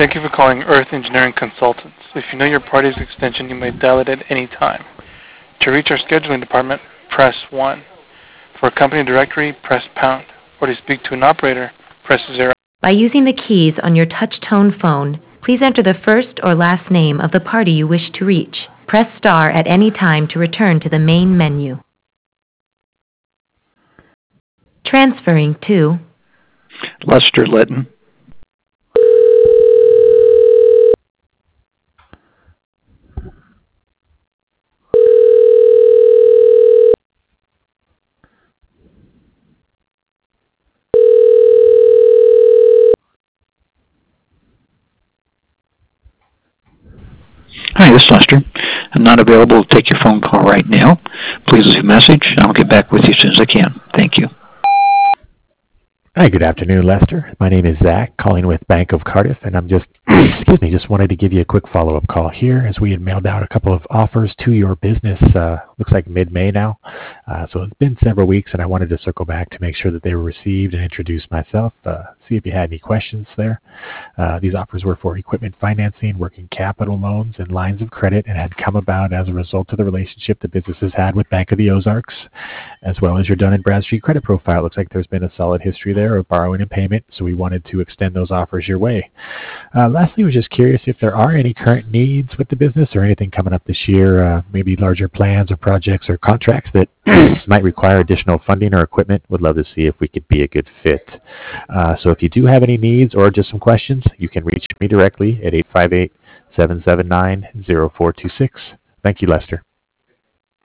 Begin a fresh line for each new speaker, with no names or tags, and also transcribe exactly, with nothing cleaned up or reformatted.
Thank you for calling Earth Engineering Consultants. If you know your party's extension, you may dial it at any time. To reach our scheduling department, press one. For a company directory, press pound. Or to speak to an operator, press zero. By using the keys on your touch-tone phone, please enter the first or last name of the party you wish to reach. Press star at any time to return to the main menu. Transferring to
Lester Litton. Hi, this is Lester. I'm not available to take your phone call right now. Please leave a message, and I'll get back with you as soon as I can. Thank you.
Hi, good afternoon, Lester. My name is Zach, calling with Bank of Cardiff, and I'm just, excuse me, just wanted to give you a quick follow-up call here as we had mailed out a couple of offers to your business, uh, looks like mid-May now. Uh, so it's been several weeks, and I wanted to circle back to make sure that they were received and introduce myself, uh, see if you had any questions there. Uh, these offers were for equipment financing, working capital loans, and lines of credit, and had come about as a result of the relationship the businesses had with Bank of the Ozarks, as well as your Dun and Bradstreet credit profile. It looks like there's been a solid history there of borrowing and payment, so we wanted to extend those offers your way. Uh, lastly, we're just curious if there are any current needs with the business or anything coming up this year, uh, maybe larger plans or projects or contracts that might require additional funding or equipment. Would love to see if we could be a good fit. Uh, so if you do have any needs or just some questions, you can reach me directly at eight five eight, seven seven nine, zero four two six. Thank you, Lester.